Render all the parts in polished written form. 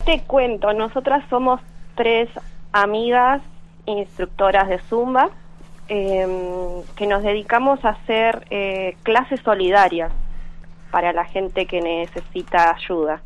Te cuento, nosotras somos 3 amigas instructoras de Zumba que nos dedicamos a hacer clases solidarias para la gente que necesita ayuda.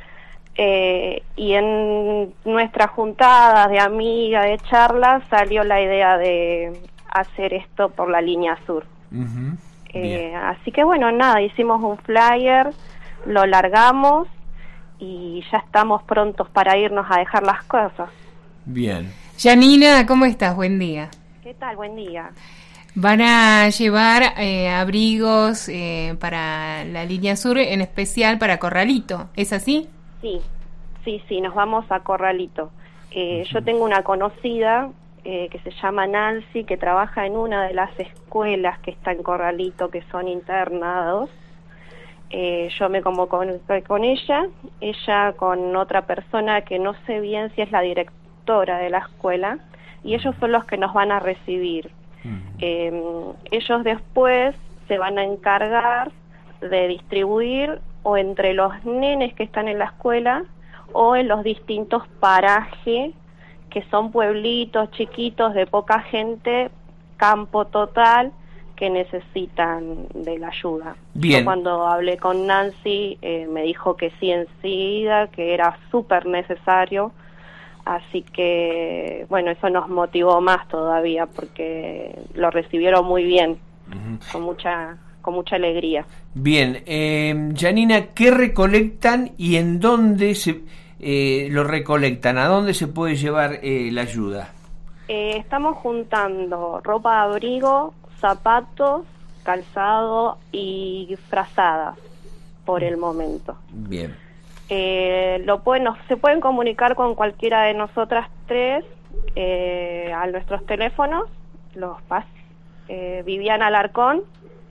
Y en nuestras juntadas de amigas, de charlas, salió la idea de hacer esto por la línea sur. Uh-huh. Así que bueno, nada, hicimos un flyer, lo largamos y ya estamos prontos para irnos a dejar las cosas. Bien. Janina, ¿cómo estás? Buen día. ¿Qué tal? Buen día. Van a llevar abrigos para la línea sur, en especial para Corralito, ¿es así? Sí, nos vamos a Corralito. Yo tengo una conocida que se llama Nancy, que trabaja en una de las escuelas que está en Corralito, que son internados. Yo me comuniqué con ella con otra persona que no sé bien si es la directora de la escuela, y ellos son los que nos van a recibir. Ellos después se van a encargar de distribuir o entre los nenes que están en la escuela o en los distintos parajes que son pueblitos chiquitos de poca gente, campo total, que necesitan de la ayuda. Bien. Yo cuando hablé con Nancy me dijo que sí enseguida, que era súper necesario, así que bueno, eso nos motivó más todavía porque lo recibieron muy bien, con mucha alegría. Bien, Janina, ¿qué recolectan y en dónde lo recolectan? ¿A dónde se puede llevar la ayuda? Estamos juntando ropa de abrigo, zapatos, calzado y frazadas por el momento. Bien. Se pueden comunicar con cualquiera de nosotras 3 a nuestros teléfonos, Viviana Alarcón,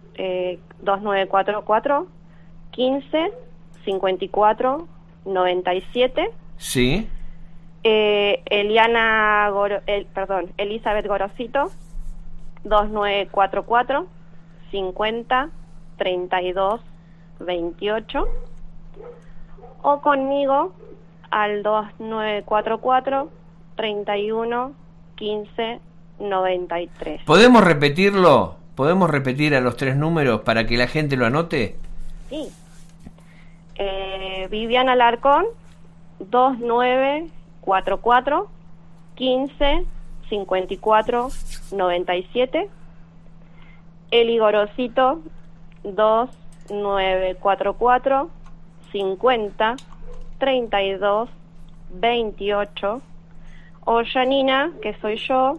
2944 15 54 97. Sí. Elizabeth Gorosito, 2944 50 32 28, o conmigo al 2944 31 15 93. ¿Podemos repetirlo? ¿Podemos repetir a los 3 números para que la gente lo anote? Sí. Viviana Alarcón, 2944 15 54 97. Eli Gorosito, 2944 50 32 28. O Janina, que soy yo,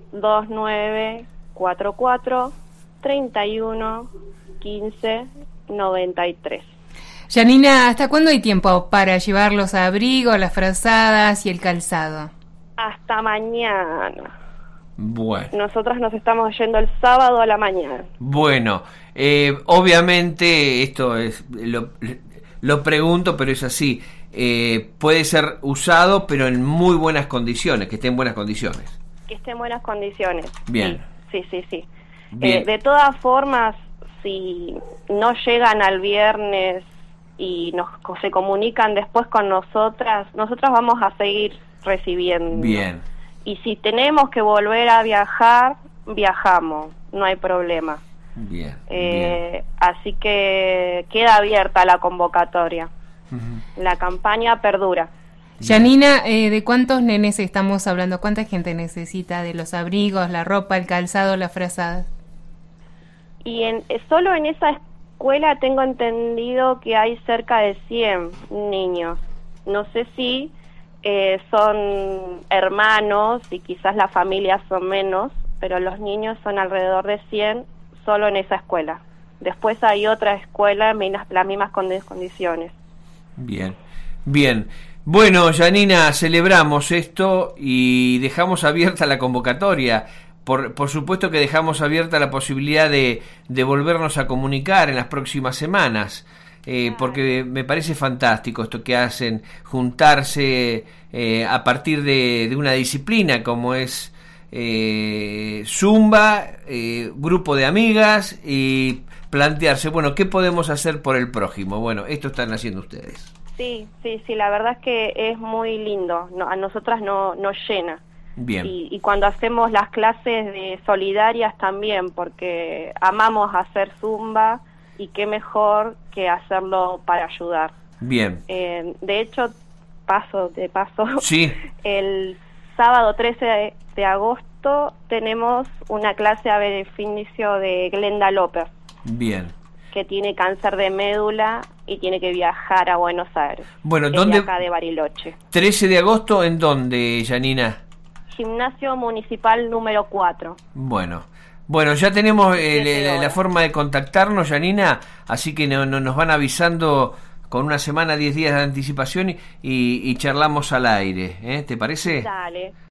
2944 31 15 93. Janina, ¿hasta cuándo hay tiempo para llevar los abrigos, las frazadas y el calzado? Hasta mañana. Bueno. Nosotras nos estamos yendo el sábado a la mañana. Bueno, obviamente esto es lo pregunto, pero es así. Puede ser usado, pero en muy buenas condiciones, que esté en buenas condiciones. Que esté en buenas condiciones. Bien. Sí. Bien. De todas formas, si no llegan al viernes y se comunican después con nosotras vamos a seguir recibiendo. Bien. Y si tenemos que volver a viajar, viajamos, no hay problema. Bien. Así que queda abierta la convocatoria. Uh-huh. La campaña perdura. Janina, ¿de cuántos nenes estamos hablando? ¿Cuánta gente necesita de los abrigos, la ropa, el calzado, las frazadas? Y solo en esa escuela tengo entendido que hay cerca de 100 niños. No sé si son hermanos y quizás las familias son menos, pero los niños son alrededor de 100 solo en esa escuela. Después hay otra escuela en las mismas condiciones. Bien. Bueno, Janina, celebramos esto y dejamos abierta la convocatoria. Por supuesto que dejamos abierta la posibilidad de volvernos a comunicar en las próximas semanas, porque me parece fantástico esto que hacen, juntarse a partir de una disciplina como es Zumba, grupo de amigas, y plantearse, bueno, ¿qué podemos hacer por el prójimo? Bueno, esto están haciendo ustedes. Sí, sí, sí, la verdad es que es muy lindo, a nosotras nos llena. Bien. Y cuando hacemos las clases de solidarias también, porque amamos hacer zumba y qué mejor que hacerlo para ayudar. Bien. De hecho, de paso, Sí. el sábado 13 de agosto tenemos una clase a beneficio de Glenda López. Bien. Que tiene cáncer de médula y tiene que viajar a Buenos Aires. Bueno, es ¿dónde? De acá de Bariloche. 13 de agosto, ¿en dónde, Janina? Gimnasio Municipal número 4. Bueno, ya tenemos la forma de contactarnos, Janina, así que nos van avisando con una semana, 10 días de anticipación y charlamos al aire, ¿te parece? Dale.